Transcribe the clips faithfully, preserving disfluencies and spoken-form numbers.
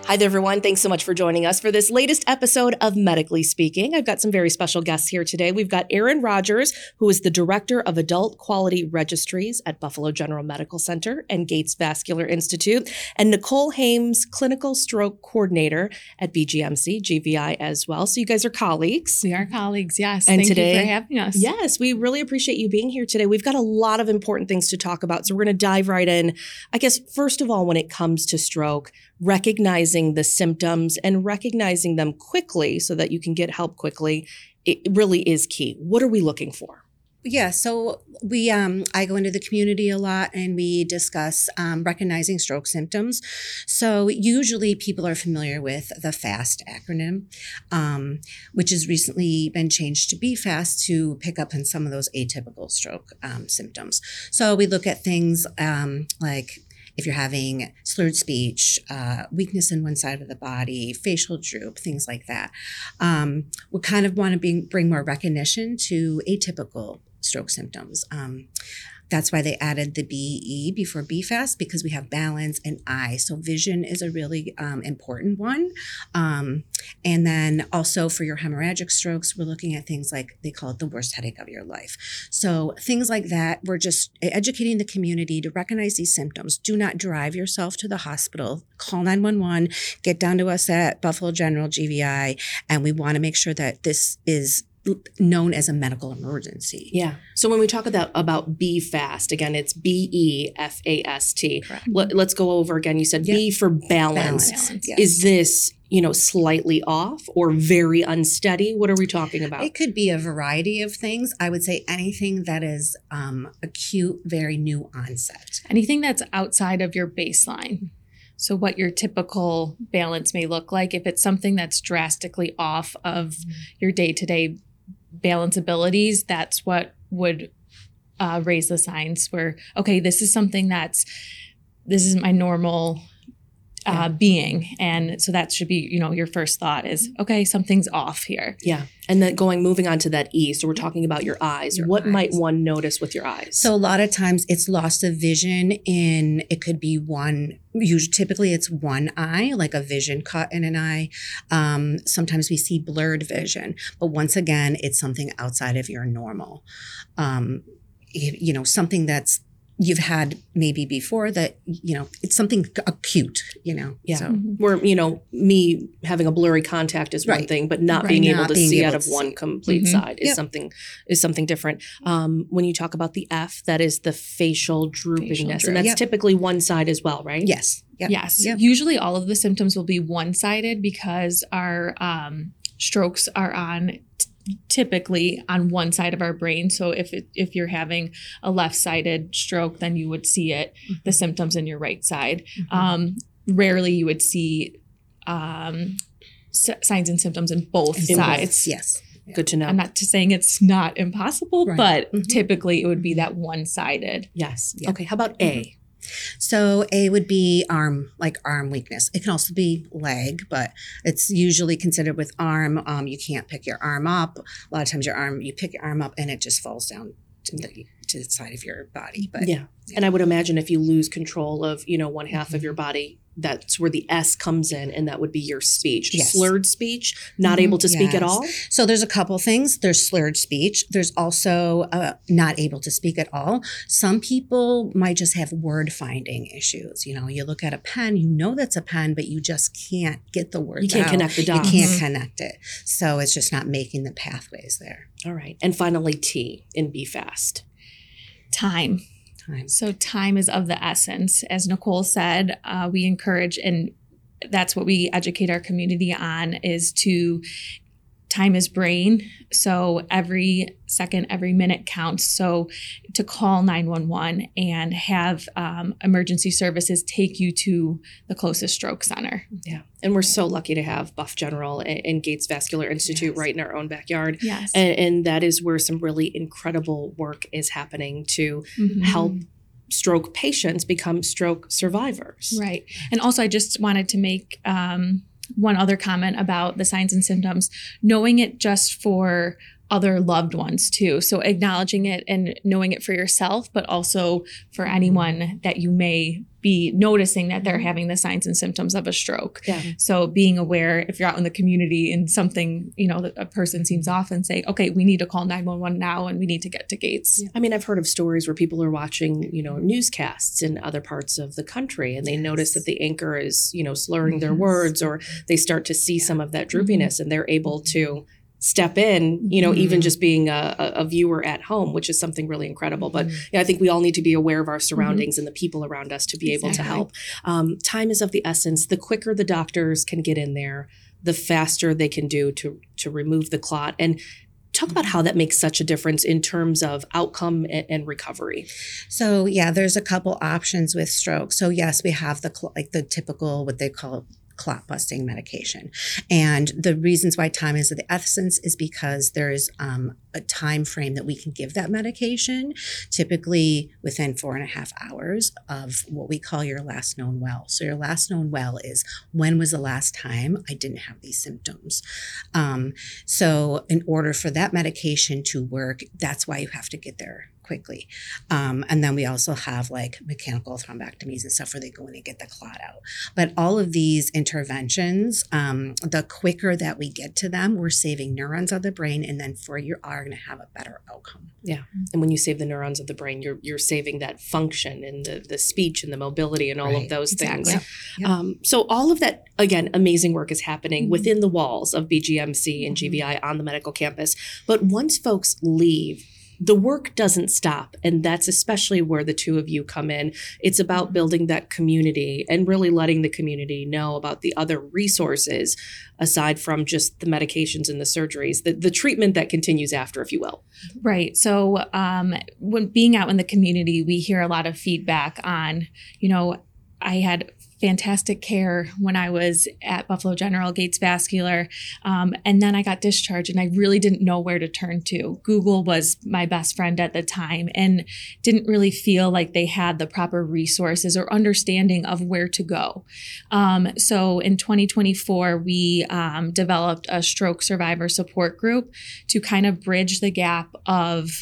Hi there, everyone. Thanks so much for joining us for this latest episode of Medically Speaking. I've got some very special guests here today. We've got Erin Rogers, who is the Director of Adult Quality Registries at Buffalo General Medical Center and Gates Vascular Institute, and Nicole Hames, Clinical Stroke Coordinator at B G M C, G V I as well. So you guys are colleagues. We are colleagues, yes. And Thank today, you for having us. Yes, we really appreciate you being here today. We've got a lot of important things to talk about, so we're going to dive right in. I guess, first of all, when it comes to stroke, recognizing the symptoms and recognizing them quickly so that you can get help quickly, it really is key. What are we looking for? Yeah, so we um, I go into the community a lot and we discuss um, recognizing stroke symptoms. So usually people are familiar with the FAST acronym, um, which has recently been changed to B FAST to pick up on some of those atypical stroke um, symptoms. So we look at things um, like if you're having slurred speech, uh, weakness in one side of the body, facial droop, things like that. Um, we kind of want to bring, bring more recognition to atypical stroke symptoms. Um, that's why they added the B E before B FAST, because we have balance and eye. So vision is a really um, important one. Um, and then also for your hemorrhagic strokes, we're looking at things like, they call it the worst headache of your life. So things like that, we're just educating the community to recognize these symptoms. Do not drive yourself to the hospital. Call nine one one, get down to us at Buffalo General G V I, and we want to make sure that this is known as a medical emergency. Yeah. So when we talk about, about B FAST, again, it's B E F A S T. Correct. Let, let's go over again. You said yep. B for balance. Balance, yes. Is this, you know, slightly off or very unsteady? What are we talking about? It could be a variety of things. I would say anything that is um, acute, very new onset. Anything that's outside of your baseline. So what your typical balance may look like, if it's something that's drastically off of mm-hmm. your day-to-day balance abilities, that's what would uh, raise the signs where, okay, this is something that's, this is my normal uh, yeah. being. And so that should be, you know, your first thought is, okay, something's off here. Yeah. And then going, moving on to that E. So we're talking about your eyes. Your what eyes. might one notice with your eyes? So a lot of times it's loss of vision in, it could be one, usually typically it's one eye, like a vision cut in an eye. Um, sometimes we see blurred vision, but once again, it's something outside of your normal. Um, you, you know, something that's you've had maybe before that, you know, it's something acute, you know. Yeah. So. Mm-hmm. Where, you know, me having a blurry contact is right. one thing, but not right. being not able to being see able out of see. one complete mm-hmm. side is yep. something is something different. Um, when you talk about the F, that is the facial droopingness. Facial droop. And that's yep. typically one side as well, right? Yes. Yep. Yes. Yep. Usually all of the symptoms will be one-sided because our um, strokes are on t- typically on one side of our brain. So if it, if you're having a left-sided stroke, then you would see it, mm-hmm. the symptoms in your right side. Mm-hmm. Um, rarely you would see um, s- signs and symptoms in both in sides. Both. Yes. Yeah. Good to know. I'm not saying it's not impossible, right. but mm-hmm. typically it would be that one-sided. Yes. Yeah. Okay. How about A? Mm-hmm. So A would be arm, like arm weakness. It can also be leg, but it's usually considered with arm. Um, you can't pick your arm up. A lot of times your arm, you pick your arm up and it just falls down to the, to the side of your body. But yeah. yeah. And I would imagine if you lose control of, you know, one half mm-hmm. of your body, that's where the S comes in, and that would be your speech. Yes. Slurred speech, not mm-hmm. able to speak yes. at all? So there's a couple things. There's slurred speech. There's also uh, not able to speak at all. Some people might just have word finding issues. You know, you look at a pen, you know that's a pen, but you just can't get the words You can't out. connect the dots. You can't connect it. So it's just not making the pathways there. All right. And finally, T in B FAST. Time. Time. So time is of the essence. As Nicole said, uh, we encourage, and that's what we educate our community on, is to time is brain. So every second, every minute counts. So to call nine one one and have um, emergency services take you to the closest stroke center. Yeah. And we're so lucky to have Buff General and, and Gates Vascular Institute yes. right in our own backyard. Yes. And, and that is where some really incredible work is happening to mm-hmm. help stroke patients become stroke survivors. Right. And also I just wanted to make um, one other comment about the signs and symptoms. Knowing it just for other loved ones too. So acknowledging it and knowing it for yourself, but also for anyone that you may be noticing that they're having the signs and symptoms of a stroke. Yeah. So being aware if you're out in the community and something, you know, a person seems off and say, okay, we need to call nine one one now and we need to get to Gates. I mean, I've heard of stories where people are watching, you know, newscasts in other parts of the country and they notice that the anchor is, you know, slurring their words, or they start to see some of that droopiness and they're able to step in, you know, Mm-hmm. even just being a, a viewer at home, which is something really incredible. But yeah, I think we all need to be aware of our surroundings and the people around us to be able to Exactly. help. Um, time is of the essence. The quicker the doctors can get in there, the faster they can do to to remove the clot. And talk about how that makes such a difference in terms of outcome and, and recovery. So yeah, there's a couple options with stroke. So yes, we have the cl- like the typical what they call clot busting medication, and the reasons why time is of the essence is because there's um, a time frame that we can give that medication, typically within four and a half hours of what we call your last known well. So your last known well is when was the last time I didn't have these symptoms. Um, so in order for that medication to work, that's why you have to get there quickly. Um, and then we also have like mechanical thrombectomies and stuff where they go in and get the clot out. But all of these interventions, um, the quicker that we get to them, we're saving neurons of the brain, and then for you are going to have a better outcome. Yeah. And when you save the neurons of the brain, you're you're saving that function and the, the speech and the mobility and all Right. of those Exactly. things. Yep. Yep. Um, so all of that, again, amazing work is happening Mhm. within the walls of B G M C and G V I on the medical campus. But once folks leave, the work doesn't stop. And that's especially where the two of you come in. It's about building that community and really letting the community know about the other resources aside from just the medications and the surgeries, the, the treatment that continues after, if you will. Right. So um, when being out in the community, we hear a lot of feedback on, you know, I had fantastic care when I was at Buffalo General Gates Vascular. Um, and then I got discharged and I really didn't know where to turn to. Google was my best friend at the time and didn't really feel like they had the proper resources or understanding of where to go. Um, so in twenty twenty-four, we um, developed a stroke survivor support group to kind of bridge the gap of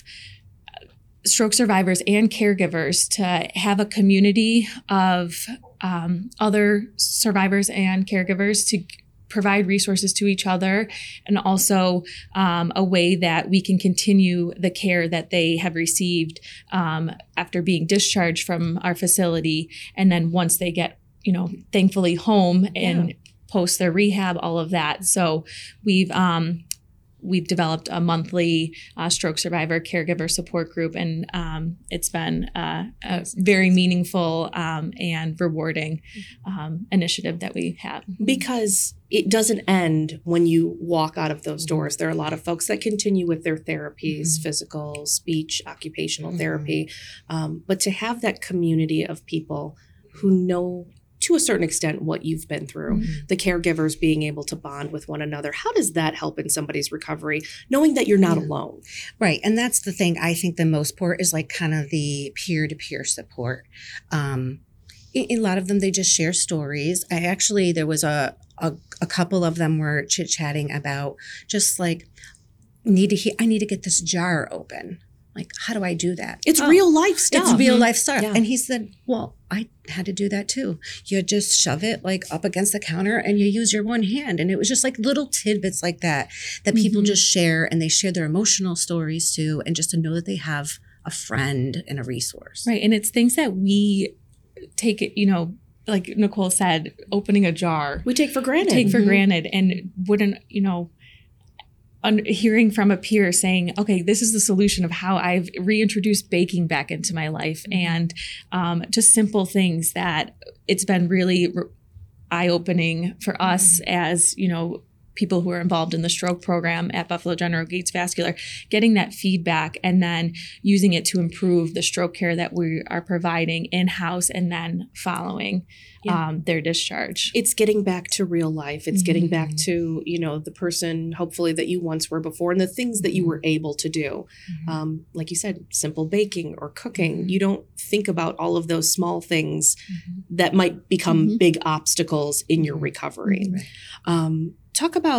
stroke survivors and caregivers to have a community of um, other survivors and caregivers to provide resources to each other, and also um, a way that we can continue the care that they have received um, after being discharged from our facility. And then once they get, you know, thankfully home and Yeah. post their rehab, all of that. So we've um, We've developed a monthly uh, stroke survivor caregiver support group, and um, it's been uh, a very meaningful um, and rewarding um, initiative that we have. Because it doesn't end when you walk out of those doors. There are a lot of folks that continue with their therapies, Mhm. physical, speech, occupational Mhm. therapy. Um, but to have that community of people who know to a certain extent what you've been through, the caregivers being able to bond with one another, how does that help in somebody's recovery, knowing that you're not Yeah. alone? Right. And that's the thing I think the most part is like kind of the peer-to-peer support. Um, a a lot of them, they just share stories. I actually, there was a, a, a couple of them were chit-chatting about just like, need to he- I need to get this jar open. Like, how do I do that? It's Oh, real life stuff. It's real life stuff. Yeah. And he said, well, I had to do that too. You just shove it like up against the counter and you use your one hand. And it was just like little tidbits like that, that people Mhm. just share, and they share their emotional stories too. And just to know that they have a friend and a resource. Right. And it's things that we take it, you know, like Nicole said, opening a jar, We take for granted. take for Mhm. granted, and wouldn't, you know, un- hearing from a peer saying, okay, this is the solution of how I've reintroduced baking back into my life, and um, just simple things that it's been really re- eye-opening for us as, you know, people who are involved in the stroke program at Buffalo General Gates Vascular, getting that feedback and then using it to improve the stroke care that we are providing in-house and then following Yeah. um, their discharge. It's getting back to real life. It's getting back Mhm. to, you know, the person hopefully that you once were before and the things that you were able to do. Um, like you said, simple baking or cooking. Mhm. You don't think about all of those small things that might become Mhm. big obstacles in your Mhm. recovery. Right. Um, talk about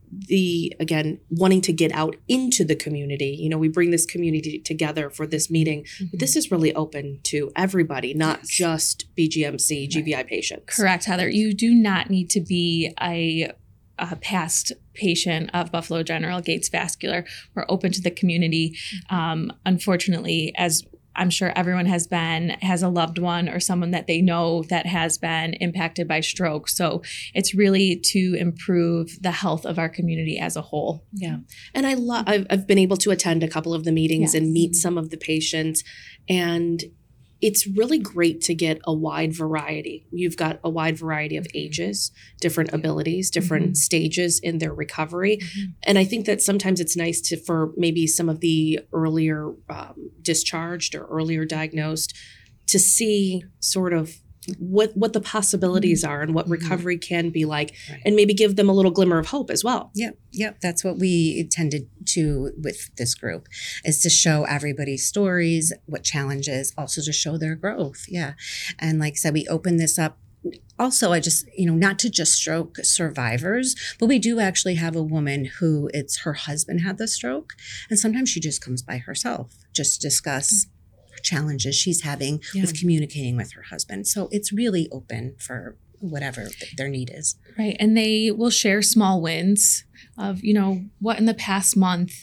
the, again, wanting to get out into the community. You know, we bring this community together for this meeting, but this is really open to everybody, not Yes. just B G M C, G V I patients. Correct, Heather. You do not need to be a, a past patient of Buffalo General Gates Vascular. We're open to the community. Um, unfortunately, as I'm sure everyone has been, has a loved one or someone that they know that has been impacted by stroke. So it's really to improve the health of our community as a whole. Yeah. And I love, I've, I've been able to attend a couple of the meetings Yes. and meet some of the patients. And it's really great to get a wide variety. You've got a wide variety of ages, different abilities, different Mhm. stages in their recovery. Mhm. And I think that sometimes it's nice to, for maybe some of the earlier um, discharged or earlier diagnosed, to see sort of what what the possibilities are and what Mhm. recovery can be like, Right. and maybe give them a little glimmer of hope as well. Yep, yep. That's what we intended to with this group, is to show everybody's stories, what challenges, also to show their growth. Yeah. And like I said, we open this up. Also, I just, you know, not to just stroke survivors, but we do actually have a woman who it's her husband had the stroke. And sometimes she just comes by herself, just to discuss challenges she's having Yeah. with communicating with her husband. So it's really open for whatever th- their need is. Right. And they will share small wins of, you know, what in the past month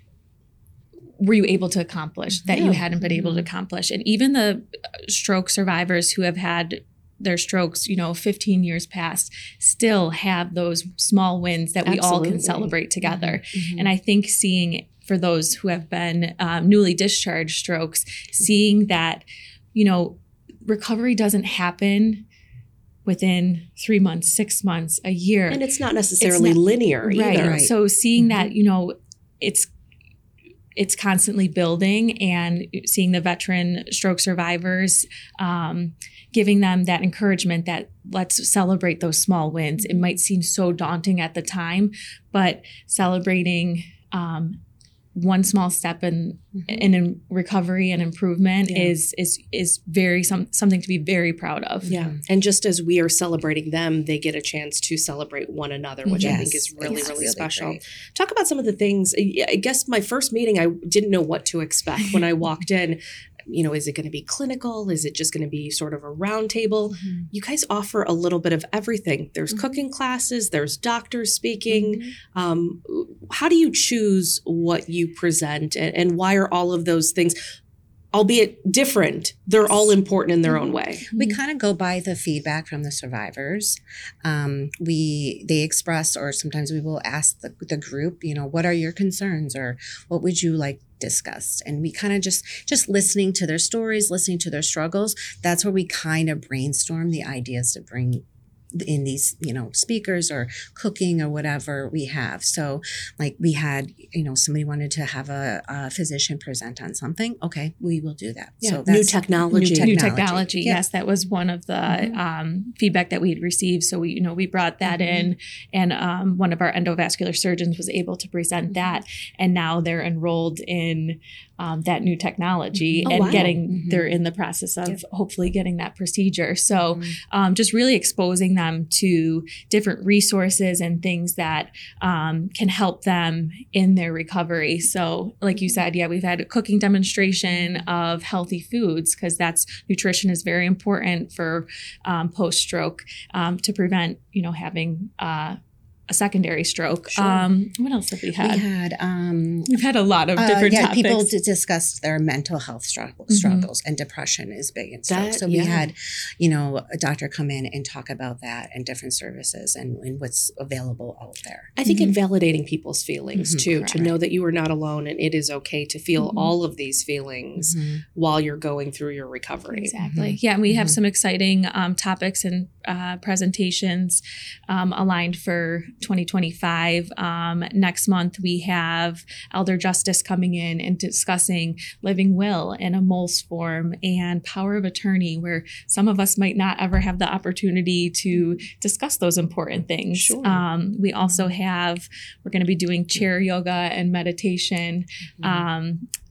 were you able to accomplish that you Yeah. hadn't been able to accomplish. And even the stroke survivors who have had their strokes, you know, fifteen years past, still have those small wins that we all Absolutely. can celebrate together. Mhm. And I think seeing, for those who have been um, newly discharged strokes, seeing that, you know, recovery doesn't happen within three months, six months, a year. And it's not necessarily It's not- linear right. either. Right. So seeing that, Mhm. you know, it's it's constantly building, and seeing the veteran stroke survivors, um, giving them that encouragement that let's celebrate those small wins. It might seem so daunting at the time, but celebrating um, one small step in Mhm. in, in recovery and improvement Yeah. is is is very some something to be very proud of. Yeah. And just as we are celebrating them, they get a chance to celebrate one another, which I think Yes, is really, it's really, really special. great. Talk about some of the things. I I guess my first meeting, I didn't know what to expect when I walked in. You know, is it going to be clinical? Is it just going to be sort of a round table? Mhm. You guys offer a little bit of everything. There's Mhm. cooking classes, there's doctors speaking. Um, how do you choose what you present, and, and why are all of those things, albeit different, they're all important in their own way? We kind of go by the feedback from the survivors. Um, we they express, or sometimes we will ask the, the group, you know, what are your concerns, or what would you like discussed? And we kind of just just listening to their stories, listening to their struggles. That's where we kind of brainstorm the ideas to bring in these, you know, speakers or cooking or whatever we have. So like we had, you know, somebody wanted to have a, a physician present on something. Okay, we will do that. Yeah. So New that's technology. New New technology. technology, Yeah. yes, that was one of the Mhm. um, feedback that we had received. So we, you know, we brought that Mhm. in, and um, one of our endovascular surgeons was able to present that, and now they're enrolled in um, that new technology Mhm. Oh, and wow. getting. Mhm. They're in the process of Yep. hopefully getting that procedure. So Mhm. um, just really exposing them to different resources and things that um, can help them in their recovery. So, like you said, yeah, we've had a cooking demonstration of healthy foods, because that's nutrition is very important for um, post-stroke um, to prevent, you know, having uh, a secondary stroke. Sure. Um, what else have we had? We had um, We've had a lot of uh, different yeah, topics. people d- discussed their mental health struggle, Mhm. struggles, and depression is big in stroke. That- So we yeah. had, you know, a doctor come in and talk about that and different services and, and what's available out there. I think Mhm. invalidating people's feelings Mhm, too, to correct. know that you are not alone and it is okay to feel Mhm. all of these feelings Mhm. while you're going through your recovery. Exactly. Yeah, and we have Mhm. some exciting um, topics and uh, presentations um, aligned for twenty twenty-five. Um, next month, we have Elder Justice coming in and discussing living will and a MOLS form and power of attorney, where some of us might not ever have the opportunity to discuss those important things. Sure. Um, we also have, we're going to be doing chair yoga and meditation. Mhm. Um,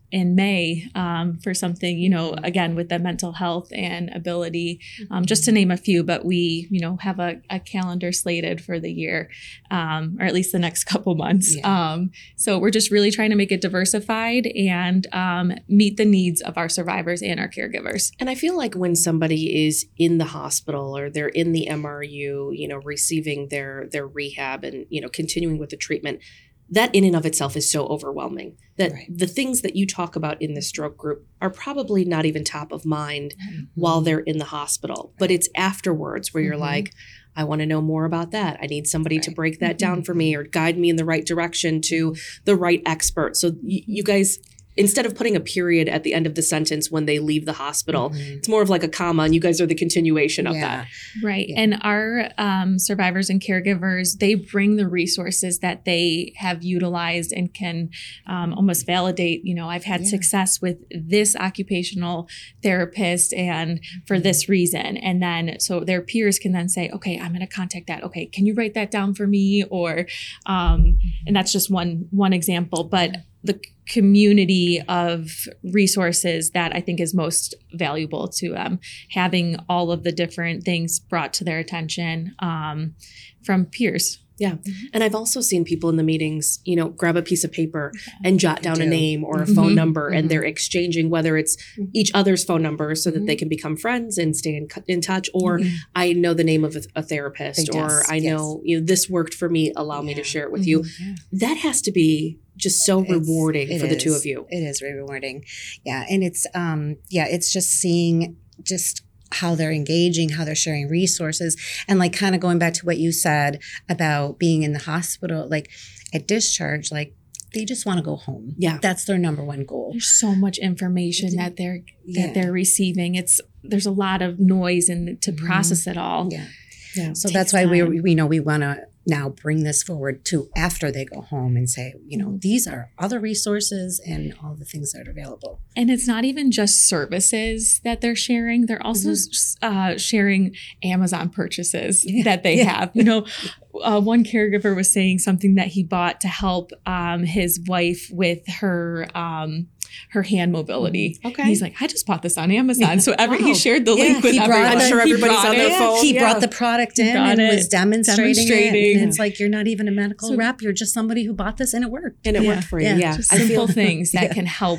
in May um, for something, you know, again, with the mental health and ability, um, just to name a few, but we, you know, have a, a calendar slated for the year, um, or at least the next couple months. Yeah. Um, so we're just really trying to make it diversified and um, meet the needs of our survivors and our caregivers. And I feel like when somebody is in the hospital or they're in the M R U, you know, receiving their their rehab and, you know, continuing with the treatment, that in and of itself is so overwhelming that Right. the things that you talk about in the stroke group are probably not even top of mind Mhm. while they're in the hospital. But it's afterwards where you're Mhm. like, I want to know more about that. I need somebody to Right. break that down for me or guide me in the right direction to the right expert. So y- you guys, instead of putting a period at the end of the sentence when they leave the hospital, Mhm. it's more of like a comma, and you guys are the continuation of Yeah. that. Right. Yeah. And our um, survivors and caregivers, they bring the resources that they have utilized and can um, almost validate, you know, I've had Yeah. success with this occupational therapist and for Mhm. this reason. And then so their peers can then say, okay, I'm going to contact that. Okay, can you write that down for me? Or, um, and that's just one, one example, but the community of resources that I think is most valuable to them, having all of the different things brought to their attention um, from peers. Yeah. And I've also seen people in the meetings, you know, grab a piece of paper and jot They down a do. name or a Mhm. phone number, and Mhm. they're exchanging whether it's Mhm. each other's phone numbers so that Mhm. they can become friends and stay in, cu- in touch, or Mhm. I know the name of a, a therapist, Yes, or I know, you know, this worked for me, allow me to Yeah. share it with you. Yeah. That has to be just so It's- rewarding it for the two is. of you. It is rewarding. Yeah. And it's, um, yeah, it's just seeing just how they're engaging, how they're sharing resources. And like kind of going back to what you said about being in the hospital, like at discharge, like they just want to go home. Yeah. That's their number one goal. There's so much information that they're Yeah. that they're receiving. It's there's a lot of noise and to Mhm. process it all. Yeah. Yeah. So Takes that's why we time. we know we want to now bring this forward to after they go home and say, you know, Mhm. these are other resources and all the things that are available. And it's not even just services that they're sharing. They're also s uh, sharing Amazon purchases Yeah. that they Yeah. have. You know, uh, one caregiver was saying something that he bought to help um, his wife with her um, her hand mobility. Okay. And he's like, I just bought this on Amazon. So every Wow. he shared the Yeah, link with he brought everyone. the- I'm sure He everybody's brought on their it. phone. He yeah. brought the product He in brought and it, was demonstrating, it. demonstrating. And it's like, you're not even a medical So- rep. You're just somebody who bought this and it worked. And it Yeah. worked for you. Yeah. Yeah. Just I simple feel things that Yeah. can help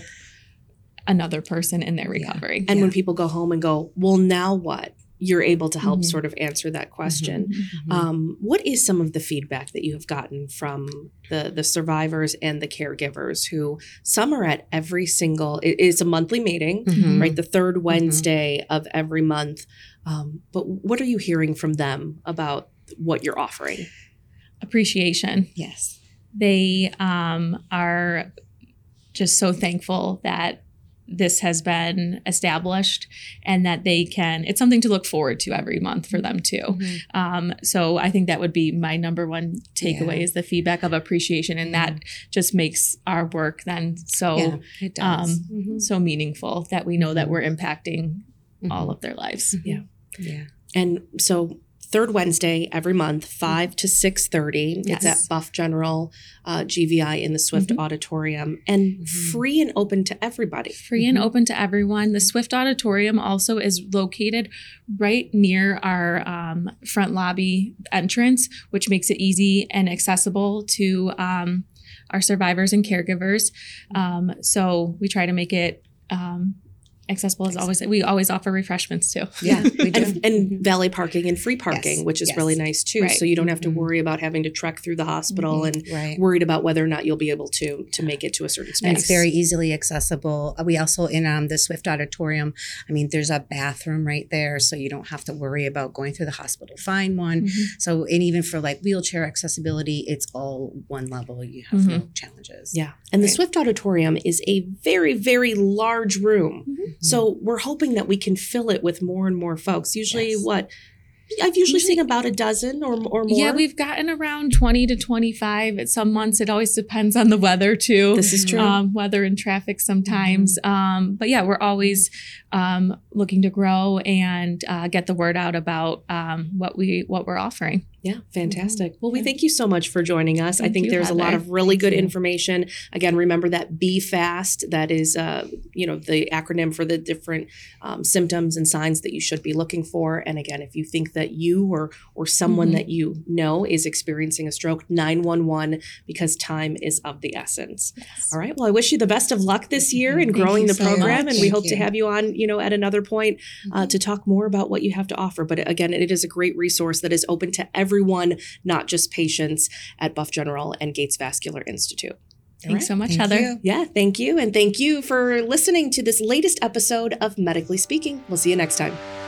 another person in their Yeah. recovery. And Yeah. when people go home and go, well, now what? You're able to help Mhm. sort of answer that question. Mhm. Um, what is some of the feedback that you have gotten from the the survivors and the caregivers who some are at every single, it is a monthly meeting, Mhm. right? The third Wednesday of every month. Um, but what are you hearing from them about what you're offering? Appreciation. Yes. They um, are just so thankful that this has been established and that they can, it's something to look forward to every month for them too. Mhm. Um, so I think that would be my number one takeaway Yeah. is the feedback of appreciation. And Yeah. that just makes our work then so, Yeah, it does. um, Mhm. so meaningful that we know that Mhm. we're impacting all Mhm. of their lives. Yeah. Yeah. And so third Wednesday every month, five to six thirty. It's Yes. at Buff General uh, G V I in the Swift Mhm. Auditorium, and Mhm. free and open to everybody. Free and Mhm. open to everyone. The Swift Auditorium also is located right near our um, front lobby entrance, which makes it easy and accessible to um, our survivors and caregivers. Um, so we try to make it um, accessible as always. We always offer refreshments too. Yeah, we do. And, and valet parking and free parking, Yes, which is yes. really nice too. Right. So you don't have to Mhm. worry about having to trek through the hospital and Right. worried about whether or not you'll be able to to make it to a certain space. And it's very easily accessible. Uh, We also in um, the Swift Auditorium, I mean, there's a bathroom right there, so you don't have to worry about going through the hospital to find one. Mhm. So, and even for like wheelchair accessibility, it's all one level. You have Mhm. no challenges. Yeah. And the Right. Swift Auditorium is a very, very large room. Mhm. So we're hoping that we can fill it with more and more folks. Usually, Yes. what? I've usually Usually- seen about a dozen or, or more. Yeah, we've gotten around twenty to twenty-five at some months. It always depends on the weather too. This is true. Um, weather and traffic sometimes. Um, but yeah, we're always um, looking to grow and uh, get the word out about um, what we what we're offering. Yeah, fantastic. Well, we thank you so much for joining us. I Thank think you, there's a lot Heather. of really Thank good you. information. Again, remember that B FAST, that is, uh, you know, the acronym for the different um, symptoms and signs that you should be looking for. And again, if you think that you or or someone Mhm. that you know is experiencing a stroke, nine one one, because time is of the essence. All right. Well, I wish you the best of luck this year in Thank growing you the so program, much. and we Thank hope to you. have you on, you know, at another point uh, to talk more about what you have to offer. But again, it is a great resource that is open to everyone, not just patients at Buff General and Gates Vascular Institute. Thanks so much, Thank Heather. you. Yeah, thank you. And thank you for listening to this latest episode of Medically Speaking. We'll see you next time.